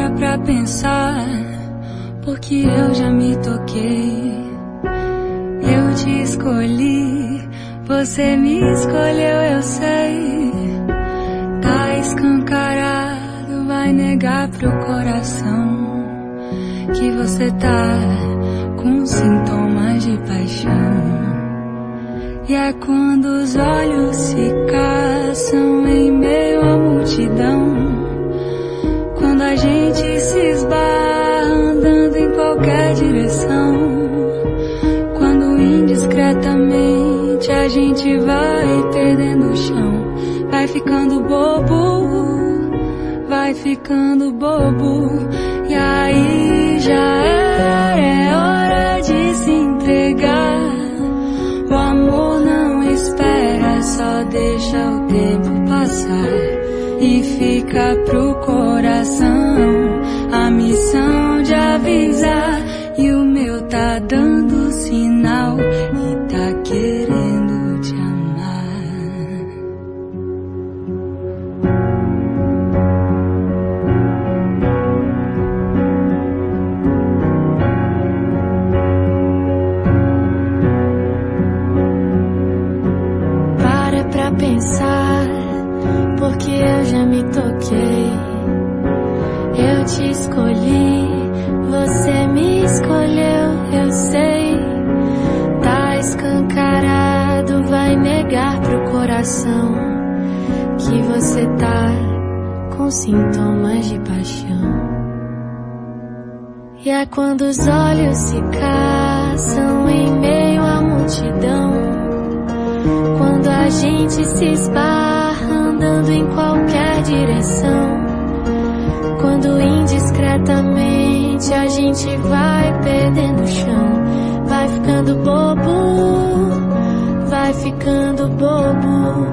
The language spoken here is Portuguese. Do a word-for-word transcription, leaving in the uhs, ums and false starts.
pra pensar, porque eu já me toquei. Eu te escolhi, você me escolheu, eu sei. Tá escancarado, vai negar pro coração que você tá com sintomas de paixão. E é quando os olhos se caçam em meio à multidão, quando a gente se esbarra andando em qualquer direção, quando indiscretamente a gente vai perdendo o chão, vai ficando bobo, vai ficando bobo. E aí já era, é hora de se entregar. O amor não espera, só deixa o tempo passar. E fica pro coração a missão de avisar. E o meu tá dando sinal e tá querendo te amar. Para pra pensar, porque eu já me toquei. Eu te escolhi, você me escolheu, eu sei. Tá escancarado, vai negar pro coração que você tá com sintomas de paixão. E é quando os olhos se caçam em meio à multidão, quando a gente se esbarra andando em qualquer direção, quando indiscretamente a gente vai perdendo o chão, vai ficando bobo, vai ficando bobo.